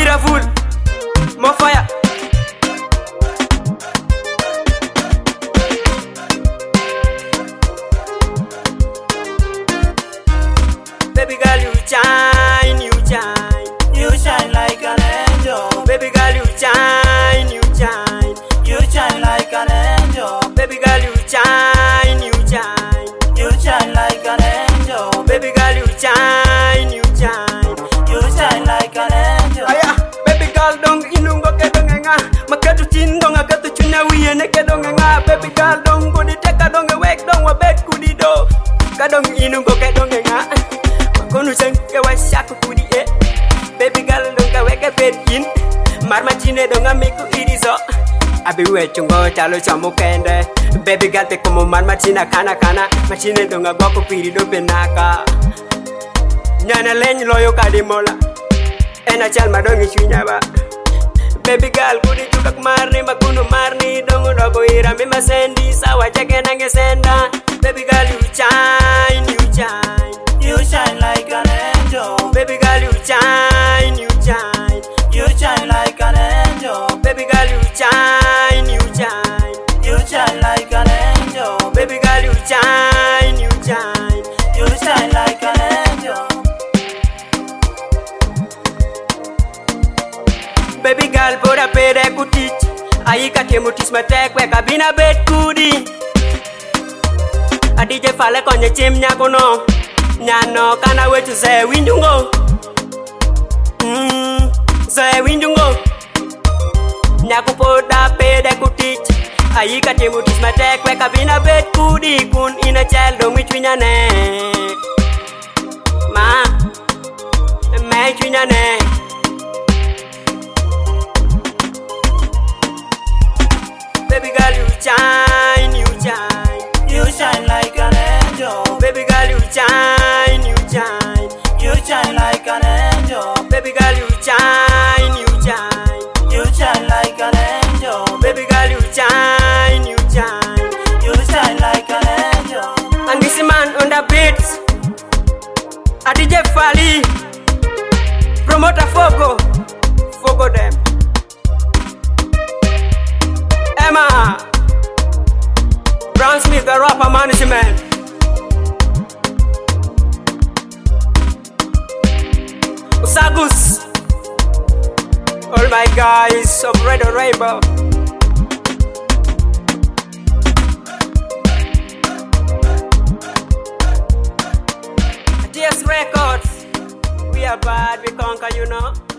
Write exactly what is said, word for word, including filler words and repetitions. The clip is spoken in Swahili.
Beautiful, more fire. Baby girl, you shine, you shine, You shine like an angel. baby girl, you shine, you shine, You shine like an angel. baby girl, you shine, you shine, You shine like an angel. baby girl, you shine, you shine. You shine like an angel. Aya, baby girl, dong inungo ke dong nga, makatu chin dong akatu chunya wiye ne ke dong nga, baby girl, dong kudi teka dong wek dong wa bet kudi do, kadong inungo ke dong nga, makonu sang ke wa shaku kudi e, baby girl dong ka wek bet in, marma chine dong amiku irizo, abi we chungo chalo chamo kende, baby girl te como marma china kana kana, machine dong agoko piri do benaka, nyana lenyi loyo kadimola. Ena chal madongi chunya ba baby girl kudi chukak marni makuno marni dongo dogo ira mi masendi sawa cheke nange senda baby girl you shine you shine You shine like an angel. baby girl you shine you shine You shine like an angel. baby girl you shine you shine You shine like an angel. baby girl you shine you shine You shine like an angel. baby girl pora pere kutich aika kemutis matek we kabina bet kudi adije fale konye chim nyako no nyano kana wetu ze winjungo mm ze winjungo nyako poda pere kutich aika kemutis matek we kabina bet kudi kun ina cheldo michwinyane ma me chwinyane baby girl you shine you shine You shine like an angel. baby girl you shine you shine You shine like an angel. baby girl you shine you shine You shine like an angel. baby girl you shine you shine You shine like an angel. and this man on the beats Adije Fali promoter Fogo Fogo them Emma Brown Smith the rapper management Usagus all my guys of Red Rainbow T S Records we are bad we conquer you know